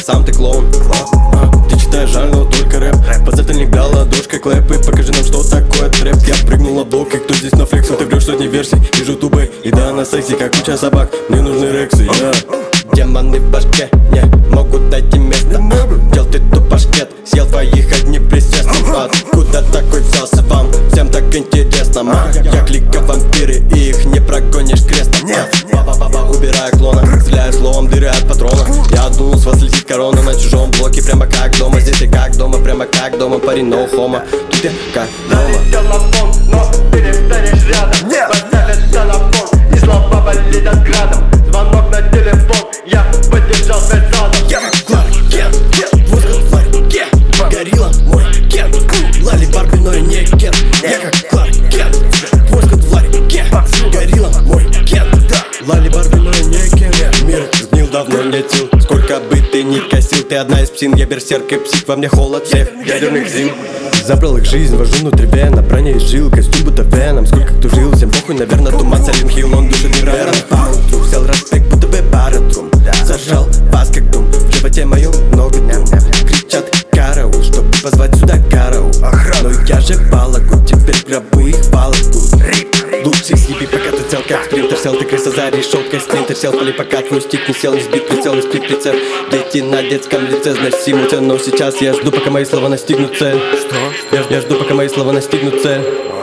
сам ты клоун. Ты читаешь жального только рэп. Подзатыльник дал ладошкой клэпы. Покажи нам, что такое трэп. Я прыгнул на блок, и кто здесь на флексу? Ты врешь сотни версий, вижу тубы. И да, на сексе, как куча собак. Мне нужны рексы, Демоны в башке не могут найти место. Дел ты тупашкет, съел твоих одних присестов. Откуда такой взялся вам? Всем так интересно, Я клика вампиры, и их не прогонишь крестом. Баба-баба, убирая клона, стреляя словом дыры от патрона. Я дунул, с вас летит корона на чужом блоке. Прямо как дома, здесь и как дома. Прямо как дома, парень, no homo. Тут я как дома. Телефон, но ты не станешь рядом. Поставят телефон, и слова полетят градом. Звонок на телефон, я поддержал связь задом. Я как Кларк Кент, воздух в ларьке. Горилла мой Кент, Лали Барби, но и не Кент. Я как Кларк Кент, воздух в ларьке. Горилла мой Кент, Лали Барби, но и не Кент. Мир сгнил, давно не тил. Сколько бы ты ни косил, ты одна из псин. Я берсерк и псих, во мне холод всех ядерных зим. Забрал их жизнь, вожу внутри вена. Броня изжил, костюм будто веном. Сколько кто жил, всем похуй, наверное, туман. Silent Hill, он душит неверно. Паутру взял распек, будто бы паратрум. Зажал вас как дум, в животе моем много дум. Кричат караул, чтобы позвать сюда караул. Но я же балагу, теперь гробу их балагу. Лучший съеби, пока ты цел, как спринтер сел. Ты крыса за решеткой, спринтер сел. Поли, пока твой стик не сел, не сбит прицел, не спит прицеп. Дети на детском лице, зносимутся. Но сейчас я жду, пока мои слова настигнут цель. Что? Я жду, пока мои слова настигнут цель.